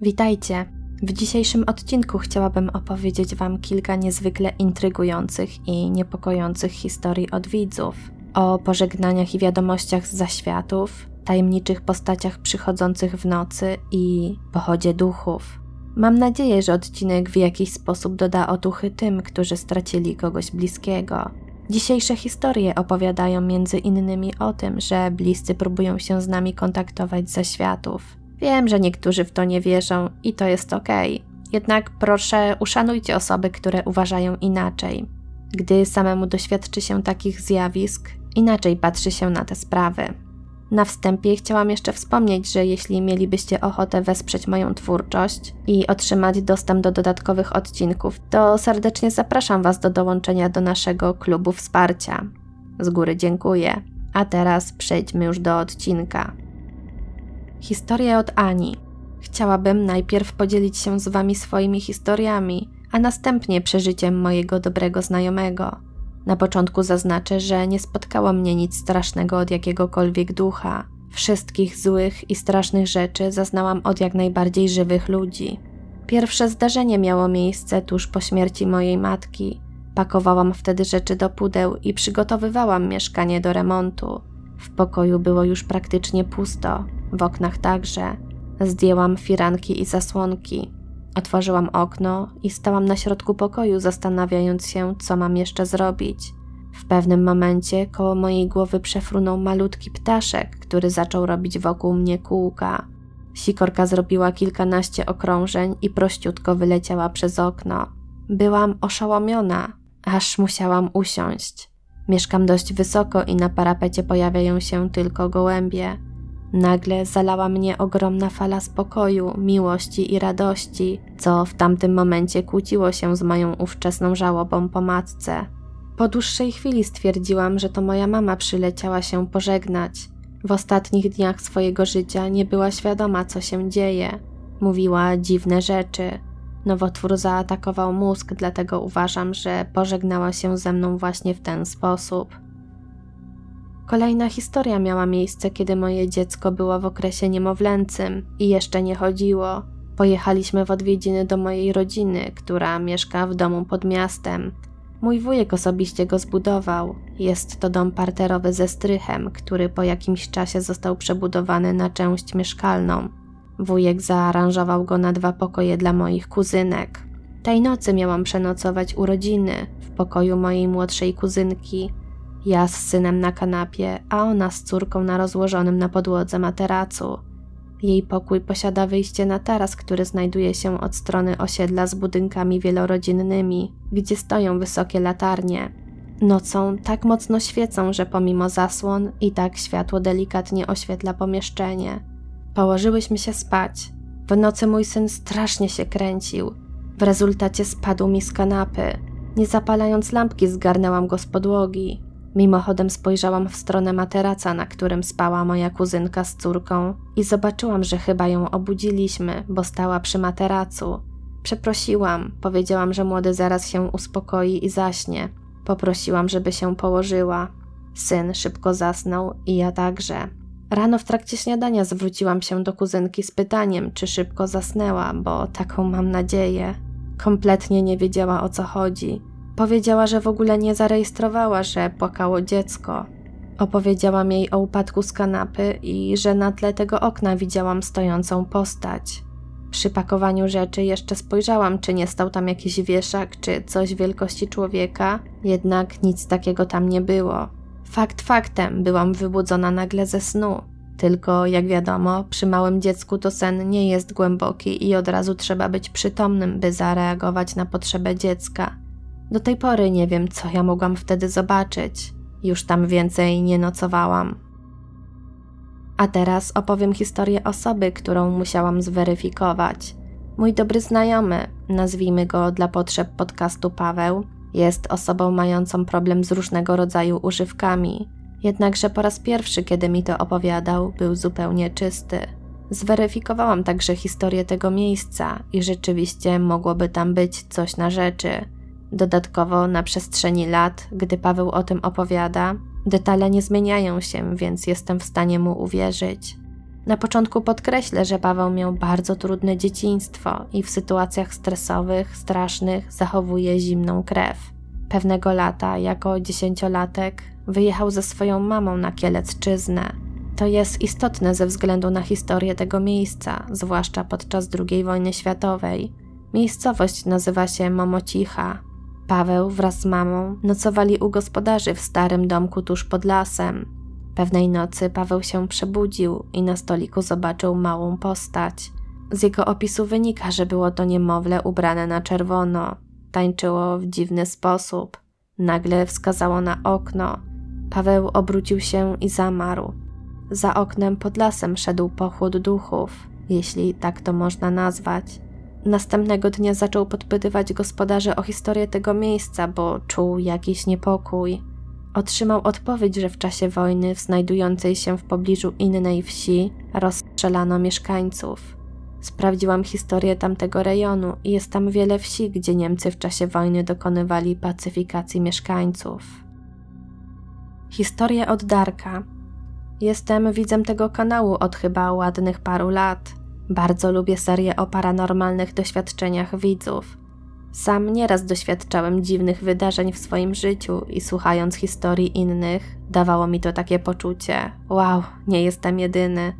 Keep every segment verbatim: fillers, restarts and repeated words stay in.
Witajcie! W dzisiejszym odcinku chciałabym opowiedzieć Wam kilka niezwykle intrygujących i niepokojących historii od widzów. O pożegnaniach i wiadomościach z zaświatów, tajemniczych postaciach przychodzących w nocy i pochodzie duchów. Mam nadzieję, że odcinek w jakiś sposób doda otuchy tym, którzy stracili kogoś bliskiego. Dzisiejsze historie opowiadają między innymi o tym, że bliscy próbują się z nami kontaktować z zaświatów. Wiem, że niektórzy w to nie wierzą i to jest okej. Jednak proszę, uszanujcie osoby, które uważają inaczej. Gdy samemu doświadczy się takich zjawisk, inaczej patrzy się na te sprawy. Na wstępie chciałam jeszcze wspomnieć, że jeśli mielibyście ochotę wesprzeć moją twórczość i otrzymać dostęp do dodatkowych odcinków, to serdecznie zapraszam Was do dołączenia do naszego klubu wsparcia. Z góry dziękuję. A teraz przejdźmy już do odcinka. Historia od Ani. Chciałabym najpierw podzielić się z Wami swoimi historiami, a następnie przeżyciem mojego dobrego znajomego. Na początku zaznaczę, że nie spotkało mnie nic strasznego od jakiegokolwiek ducha. Wszystkich złych i strasznych rzeczy zaznałam od jak najbardziej żywych ludzi. Pierwsze zdarzenie miało miejsce tuż po śmierci mojej matki. Pakowałam wtedy rzeczy do pudeł i przygotowywałam mieszkanie do remontu. W pokoju było już praktycznie pusto, w oknach także. Zdjęłam firanki i zasłonki. Otworzyłam okno i stałam na środku pokoju, zastanawiając się, co mam jeszcze zrobić. W pewnym momencie koło mojej głowy przefrunął malutki ptaszek, który zaczął robić wokół mnie kółka. Sikorka zrobiła kilkanaście okrążeń i prościutko wyleciała przez okno. Byłam oszołomiona, aż musiałam usiąść. Mieszkam dość wysoko i na parapecie pojawiają się tylko gołębie. Nagle zalała mnie ogromna fala spokoju, miłości i radości, co w tamtym momencie kłóciło się z moją ówczesną żałobą po matce. Po dłuższej chwili stwierdziłam, że to moja mama przyleciała się pożegnać. W ostatnich dniach swojego życia nie była świadoma, co się dzieje. Mówiła dziwne rzeczy. Nowotwór zaatakował mózg, dlatego uważam, że pożegnała się ze mną właśnie w ten sposób. Kolejna historia miała miejsce, kiedy moje dziecko było w okresie niemowlęcym i jeszcze nie chodziło. Pojechaliśmy w odwiedziny do mojej rodziny, która mieszka w domu pod miastem. Mój wujek osobiście go zbudował. Jest to dom parterowy ze strychem, który po jakimś czasie został przebudowany na część mieszkalną. Wujek zaaranżował go na dwa pokoje dla moich kuzynek. Tej nocy miałam przenocować u rodziny, w pokoju mojej młodszej kuzynki. Ja z synem na kanapie, a ona z córką na rozłożonym na podłodze materacu. Jej pokój posiada wyjście na taras, który znajduje się od strony osiedla z budynkami wielorodzinnymi, gdzie stoją wysokie latarnie. Nocą tak mocno świecą, że pomimo zasłon i tak światło delikatnie oświetla pomieszczenie. Położyłyśmy się spać. W nocy mój syn strasznie się kręcił. W rezultacie spadł mi z kanapy. Nie zapalając lampki, zgarnęłam go z podłogi. Mimochodem spojrzałam w stronę materaca, na którym spała moja kuzynka z córką i zobaczyłam, że chyba ją obudziliśmy, bo stała przy materacu. Przeprosiłam, powiedziałam, że młody zaraz się uspokoi i zaśnie. Poprosiłam, żeby się położyła. Syn szybko zasnął i ja także. Rano w trakcie śniadania zwróciłam się do kuzynki z pytaniem, czy szybko zasnęła, bo taką mam nadzieję. Kompletnie nie wiedziała, o co chodzi. Powiedziała, że w ogóle nie zarejestrowała, że płakało dziecko. Opowiedziałam jej o upadku z kanapy i że na tle tego okna widziałam stojącą postać. Przy pakowaniu rzeczy jeszcze spojrzałam, czy nie stał tam jakiś wieszak, czy coś wielkości człowieka, jednak nic takiego tam nie było. Fakt faktem, byłam wybudzona nagle ze snu. Tylko, jak wiadomo, przy małym dziecku to sen nie jest głęboki i od razu trzeba być przytomnym, by zareagować na potrzebę dziecka. Do tej pory nie wiem, co ja mogłam wtedy zobaczyć. Już tam więcej nie nocowałam. A teraz opowiem historię osoby, którą musiałam zweryfikować. Mój dobry znajomy, nazwijmy go dla potrzeb podcastu Paweł, jest osobą mającą problem z różnego rodzaju używkami. Jednakże po raz pierwszy, kiedy mi to opowiadał, był zupełnie czysty. Zweryfikowałam także historię tego miejsca i rzeczywiście mogłoby tam być coś na rzeczy. Dodatkowo na przestrzeni lat, gdy Paweł o tym opowiada, detale nie zmieniają się, więc jestem w stanie mu uwierzyć. Na początku podkreślę, że Paweł miał bardzo trudne dzieciństwo i w sytuacjach stresowych, strasznych zachowuje zimną krew. Pewnego lata, jako dziesięciolatek, wyjechał ze swoją mamą na Kielecczyznę. To jest istotne ze względu na historię tego miejsca, zwłaszcza podczas drugiej wojny światowej. Miejscowość nazywa się Momocicha. Paweł wraz z mamą nocowali u gospodarzy w starym domku tuż pod lasem. Pewnej nocy Paweł się przebudził i na stoliku zobaczył małą postać. Z jego opisu wynika, że było to niemowlę ubrane na czerwono. Tańczyło w dziwny sposób. Nagle wskazało na okno. Paweł obrócił się i zamarł. Za oknem pod lasem szedł pochód duchów, jeśli tak to można nazwać. Następnego dnia zaczął podpytywać gospodarzy o historię tego miejsca, bo czuł jakiś niepokój. Otrzymał odpowiedź, że w czasie wojny w znajdującej się w pobliżu innej wsi rozstrzelano mieszkańców. Sprawdziłam historię tamtego rejonu i jest tam wiele wsi, gdzie Niemcy w czasie wojny dokonywali pacyfikacji mieszkańców. Historia od Darka. Jestem widzem tego kanału od chyba ładnych paru lat. Bardzo lubię serię o paranormalnych doświadczeniach widzów. Sam nieraz doświadczałem dziwnych wydarzeń w swoim życiu i słuchając historii innych, dawało mi to takie poczucie: wow, nie jestem jedyny.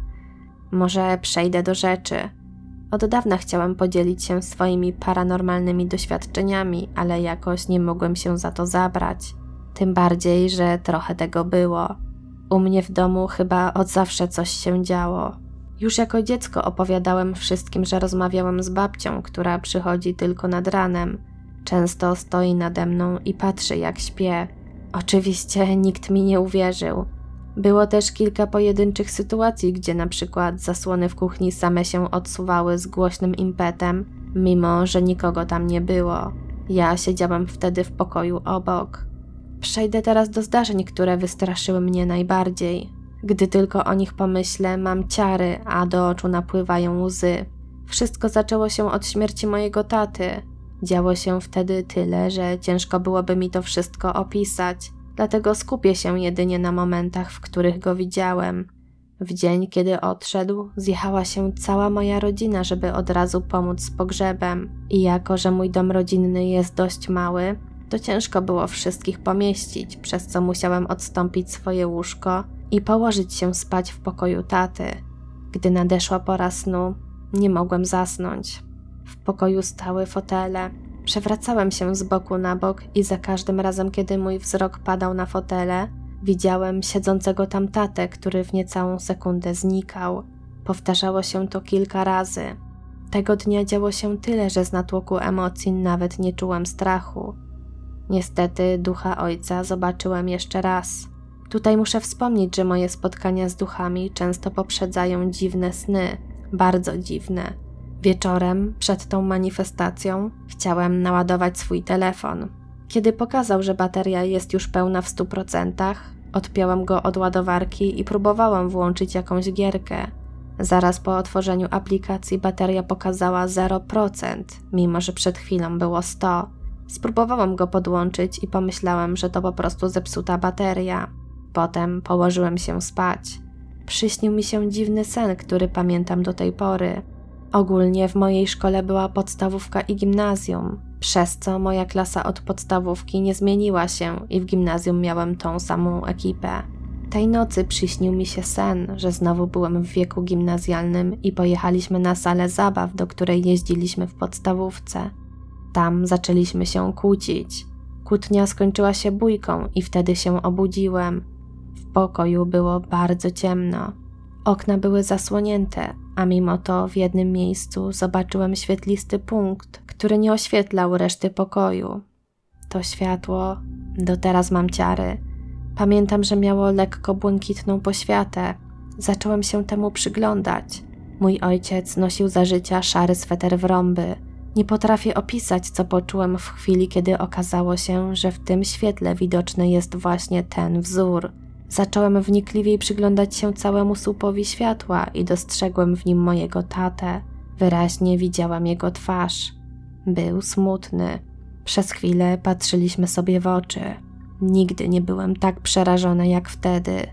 Może przejdę do rzeczy. Od dawna chciałem podzielić się swoimi paranormalnymi doświadczeniami, ale jakoś nie mogłem się za to zabrać. Tym bardziej, że trochę tego było. U mnie w domu chyba od zawsze coś się działo. Już jako dziecko opowiadałem wszystkim, że rozmawiałem z babcią, która przychodzi tylko nad ranem. Często stoi nade mną i patrzy, jak śpię. Oczywiście nikt mi nie uwierzył. Było też kilka pojedynczych sytuacji, gdzie na przykład zasłony w kuchni same się odsuwały z głośnym impetem, mimo że nikogo tam nie było. Ja siedziałem wtedy w pokoju obok. Przejdę teraz do zdarzeń, które wystraszyły mnie najbardziej. Gdy tylko o nich pomyślę, mam ciary, a do oczu napływają łzy. Wszystko zaczęło się od śmierci mojego taty. Działo się wtedy tyle, że ciężko byłoby mi to wszystko opisać, dlatego skupię się jedynie na momentach, w których go widziałem. W dzień, kiedy odszedł, zjechała się cała moja rodzina, żeby od razu pomóc z pogrzebem. I jako, że mój dom rodzinny jest dość mały, to ciężko było wszystkich pomieścić, przez co musiałem odstąpić swoje łóżko i położyć się spać w pokoju taty. Gdy nadeszła pora snu, nie mogłem zasnąć. W pokoju stały fotele. Przewracałem się z boku na bok i za każdym razem, kiedy mój wzrok padał na fotele, widziałem siedzącego tam tatę, który w niecałą sekundę znikał. Powtarzało się to kilka razy. Tego dnia działo się tyle, że z natłoku emocji nawet nie czułem strachu. Niestety ducha ojca zobaczyłem jeszcze raz. Tutaj muszę wspomnieć, że moje spotkania z duchami często poprzedzają dziwne sny, bardzo dziwne. Wieczorem, przed tą manifestacją, chciałem naładować swój telefon. Kiedy pokazał, że bateria jest już pełna w stu procentach, odpiąłem go od ładowarki i próbowałem włączyć jakąś gierkę. Zaraz po otworzeniu aplikacji bateria pokazała zero procent, mimo że przed chwilą było sto procent. Spróbowałem go podłączyć i pomyślałem, że to po prostu zepsuta bateria. Potem położyłem się spać. Przyśnił mi się dziwny sen, który pamiętam do tej pory. Ogólnie w mojej szkole była podstawówka i gimnazjum, przez co moja klasa od podstawówki nie zmieniła się i w gimnazjum miałem tą samą ekipę. Tej nocy przyśnił mi się sen, że znowu byłem w wieku gimnazjalnym i pojechaliśmy na salę zabaw, do której jeździliśmy w podstawówce. Tam zaczęliśmy się kłócić. Kłótnia skończyła się bójką i wtedy się obudziłem. W pokoju było bardzo ciemno. Okna były zasłonięte, a mimo to w jednym miejscu zobaczyłem świetlisty punkt, który nie oświetlał reszty pokoju. To światło, do teraz mam ciary. Pamiętam, że miało lekko błękitną poświatę. Zacząłem się temu przyglądać. Mój ojciec nosił za życia szary sweter w rąby. Nie potrafię opisać, co poczułem w chwili, kiedy okazało się, że w tym świetle widoczny jest właśnie ten wzór. Zacząłem wnikliwiej przyglądać się całemu słupowi światła i dostrzegłem w nim mojego tatę. Wyraźnie widziałam jego twarz. Był smutny. Przez chwilę patrzyliśmy sobie w oczy. Nigdy nie byłem tak przerażony jak wtedy.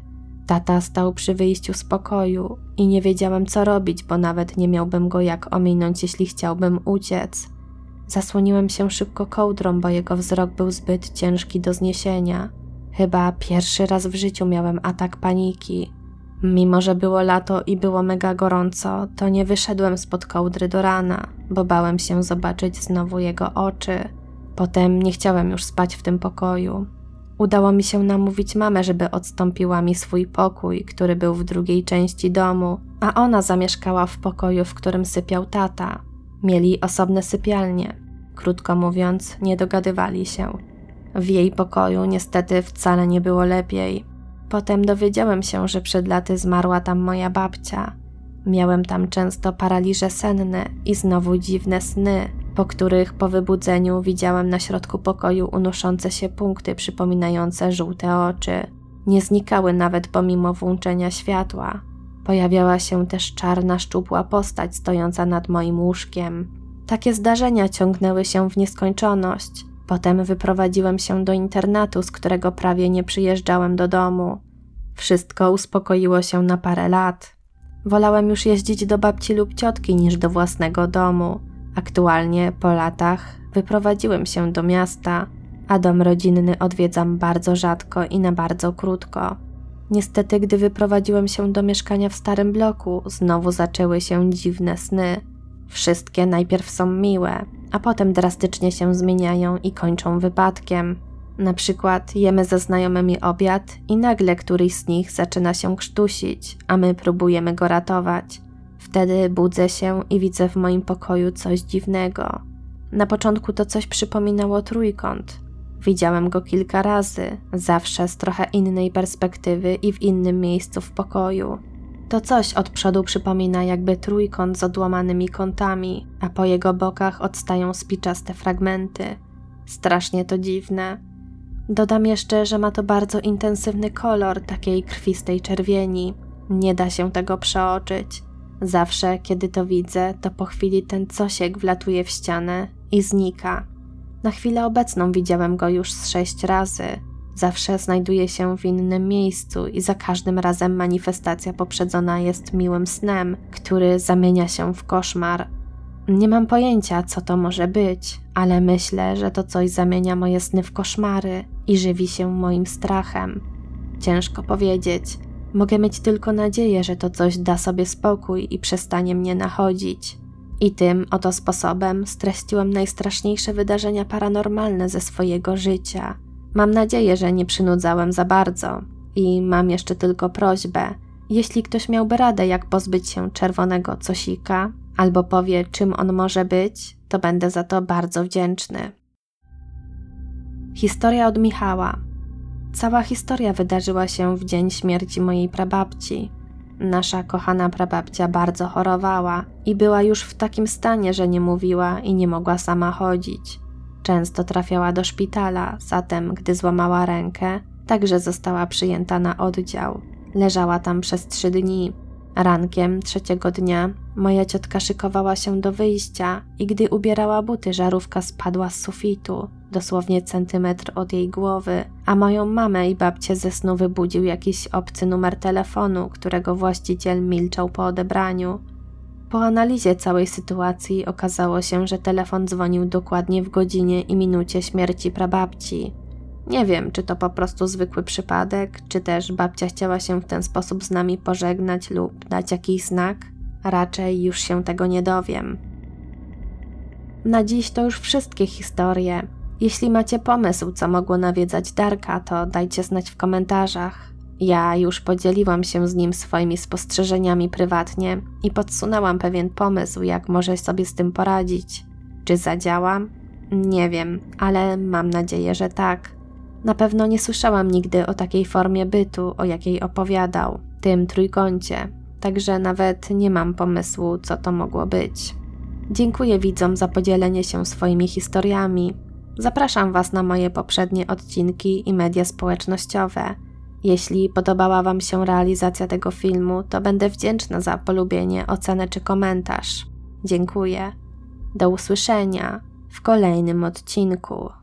Tata stał przy wyjściu z pokoju i nie wiedziałem co robić, bo nawet nie miałbym go jak ominąć, jeśli chciałbym uciec. Zasłoniłem się szybko kołdrą, bo jego wzrok był zbyt ciężki do zniesienia. Chyba pierwszy raz w życiu miałem atak paniki. Mimo że było lato i było mega gorąco, to nie wyszedłem spod kołdry do rana, bo bałem się zobaczyć znowu jego oczy. Potem nie chciałem już spać w tym pokoju. Udało mi się namówić mamę, żeby odstąpiła mi swój pokój, który był w drugiej części domu, a ona zamieszkała w pokoju, w którym sypiał tata. Mieli osobne sypialnie. Krótko mówiąc, nie dogadywali się. W jej pokoju niestety wcale nie było lepiej. Potem dowiedziałem się, że przed laty zmarła tam moja babcia. Miałem tam często paraliże senne i znowu dziwne sny, po których po wybudzeniu widziałem na środku pokoju unoszące się punkty przypominające żółte oczy. Nie znikały nawet pomimo włączenia światła. Pojawiała się też czarna, szczupła postać stojąca nad moim łóżkiem. Takie zdarzenia ciągnęły się w nieskończoność. Potem wyprowadziłem się do internatu, z którego prawie nie przyjeżdżałem do domu. Wszystko uspokoiło się na parę lat. Wolałem już jeździć do babci lub ciotki niż do własnego domu. Aktualnie, po latach, wyprowadziłem się do miasta, a dom rodzinny odwiedzam bardzo rzadko i na bardzo krótko. Niestety, gdy wyprowadziłem się do mieszkania w starym bloku, znowu zaczęły się dziwne sny. Wszystkie najpierw są miłe, a potem drastycznie się zmieniają i kończą wypadkiem. Na przykład jemy ze znajomymi obiad i nagle któryś z nich zaczyna się krztusić, a my próbujemy go ratować. Wtedy budzę się i widzę w moim pokoju coś dziwnego. Na początku to coś przypominało trójkąt. Widziałem go kilka razy, zawsze z trochę innej perspektywy i w innym miejscu w pokoju. To coś od przodu przypomina jakby trójkąt z odłamanymi kątami, a po jego bokach odstają spiczaste fragmenty. Strasznie to dziwne. Dodam jeszcze, że ma to bardzo intensywny kolor takiej krwistej czerwieni. Nie da się tego przeoczyć. Zawsze, kiedy to widzę, to po chwili ten cosiek wlatuje w ścianę i znika. Na chwilę obecną widziałem go już z sześć razy. Zawsze znajduje się w innym miejscu i za każdym razem manifestacja poprzedzona jest miłym snem, który zamienia się w koszmar. Nie mam pojęcia, co to może być, ale myślę, że to coś zamienia moje sny w koszmary i żywi się moim strachem. Ciężko powiedzieć. Mogę mieć tylko nadzieję, że to coś da sobie spokój i przestanie mnie nachodzić. I tym oto sposobem streściłem najstraszniejsze wydarzenia paranormalne ze swojego życia. Mam nadzieję, że nie przynudzałem za bardzo. I mam jeszcze tylko prośbę. Jeśli ktoś miałby radę, jak pozbyć się czerwonego cosika, albo powie, czym on może być, to będę za to bardzo wdzięczny. Historia od Michała. Cała historia wydarzyła się w dzień śmierci mojej prababci. Nasza kochana prababcia bardzo chorowała i była już w takim stanie, że nie mówiła i nie mogła sama chodzić. Często trafiała do szpitala, zatem gdy złamała rękę, także została przyjęta na oddział. Leżała tam przez trzy dni. Rankiem trzeciego dnia moja ciotka szykowała się do wyjścia i gdy ubierała buty, żarówka spadła z sufitu, dosłownie centymetr od jej głowy, a moją mamę i babcię ze snu wybudził jakiś obcy numer telefonu, którego właściciel milczał po odebraniu. Po analizie całej sytuacji okazało się, że telefon dzwonił dokładnie w godzinie i minucie śmierci prababci. Nie wiem, czy to po prostu zwykły przypadek, czy też babcia chciała się w ten sposób z nami pożegnać lub dać jakiś znak. Raczej już się tego nie dowiem. Na dziś to już wszystkie historie. Jeśli macie pomysł, co mogło nawiedzać Darka, to dajcie znać w komentarzach. Ja już podzieliłam się z nim swoimi spostrzeżeniami prywatnie i podsunęłam pewien pomysł, jak może sobie z tym poradzić. Czy zadziała? Nie wiem, ale mam nadzieję, że tak. Na pewno nie słyszałam nigdy o takiej formie bytu, o jakiej opowiadał, tym trójkącie, także nawet nie mam pomysłu, co to mogło być. Dziękuję widzom za podzielenie się swoimi historiami. Zapraszam Was na moje poprzednie odcinki i media społecznościowe. Jeśli podobała Wam się realizacja tego filmu, to będę wdzięczna za polubienie, ocenę czy komentarz. Dziękuję. Do usłyszenia w kolejnym odcinku.